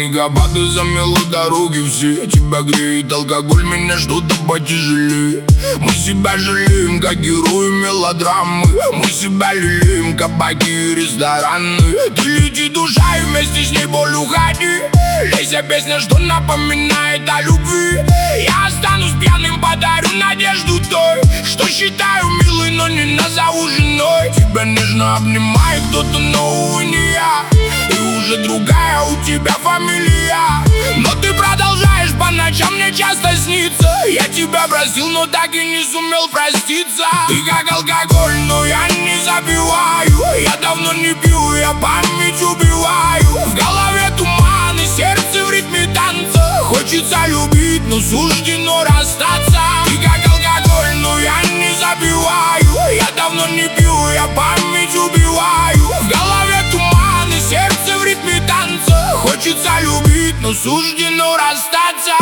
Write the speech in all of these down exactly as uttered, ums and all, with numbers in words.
снегопады замело дороги все. Тебя греет алкоголь, меня что-то потяжелее. Мы себя жалеем, как герои мелодрамы. Мы себя лелеем, кабаки и рестораны. Ты лети, душа, и вместе с ней боль уходи. Лейся песня, что напоминает о любви. Я останусь пьяным, подарю надежду той, что считаю милой, но не назову женой. Тебя нежно обнимает кто-то, но увы не я. И уже другая у тебя фамилия. Но ты продолжаешь по ночам мне часто сниться. Я тебя просил, но так и не сумел проститься. Ты как алкоголь, но я не забиваю. Я давно не пью, я память убиваю. В голове туман и сердце в ритме танца. Хочется любить, но суждено расстаться. Ты как алкоголь, но я не забиваю. Я давно не пью, я память убиваю. В голове туман и сердце в ритме танца. Хочется любить, но суждено расстаться.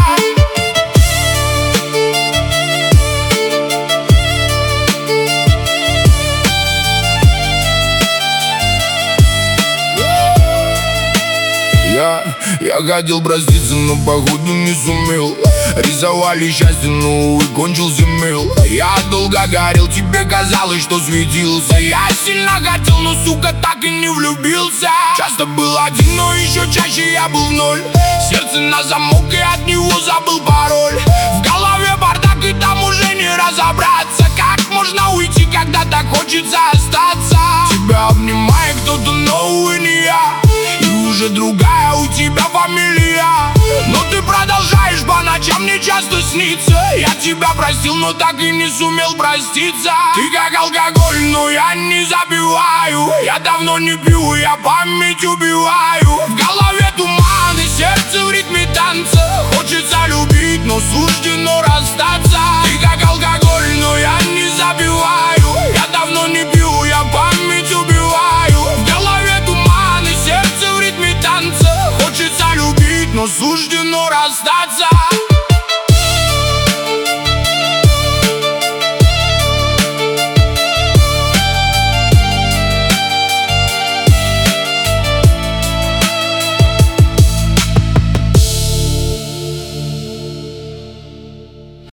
Я, я хотел проститься, но походу не сумел. Рисовали счастье, но увы, кончился мел. Я долго горел, тебе казалось, что светился. Я сильно хотел, но, сука, так и не влюбился. Часто был один, но еще чаще я был в ноль. Сердце на замок, и от него забыл пароль. В голове бардак, и там уже не разобраться. Как можно уйти, когда так хочется остаться? Тебя обнимает кто-то, но увы, не я. Уже другая у тебя фамилия. Но ты продолжаешь по ночам мне часто сниться. Я тебя простил, но так и не сумел проститься. Ты как алкоголь, но я не забиваю. Я давно не пью, я память убиваю. В голове туман и сердце в ритме танца. Хочется любить, но суждено расстаться. Ты как алкоголь, но я не забиваю. Я давно не пью, я память убиваю. В голове туман и сердце в ритме танца. Хочется любить, но суждено расстаться.